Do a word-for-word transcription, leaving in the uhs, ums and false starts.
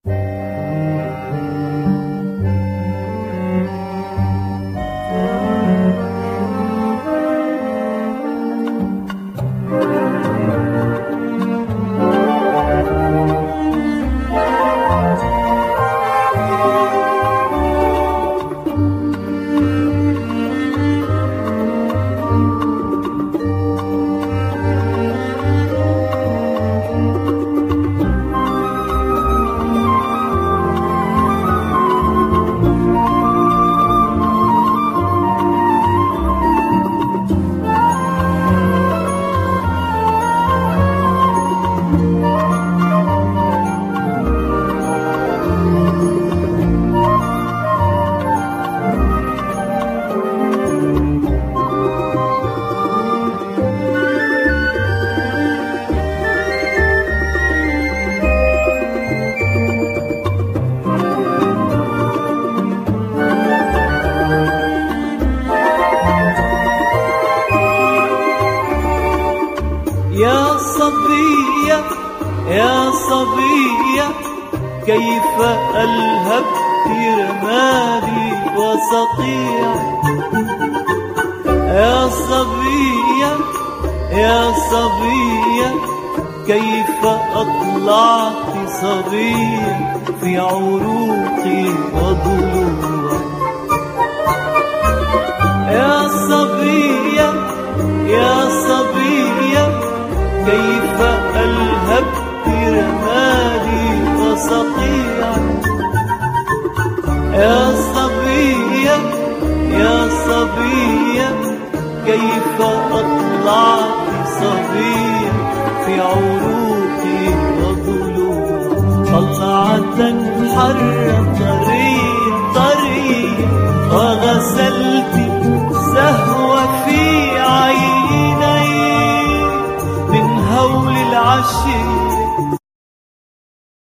يا صبية يا صبية كيف ألهبت رمادي وسطيع. يا صبية يا صبية كيف أطلعت صبيا في عروقي وضلوعي. يا صبية يا صبية كيف ألهبت رمادي وسطيعي. يا صبية يا صبية كيف أطلعت صبيا في عروقي وضلوعي. طلعة حر طريق طريق وغسلت سهوة في عيني من هول العشق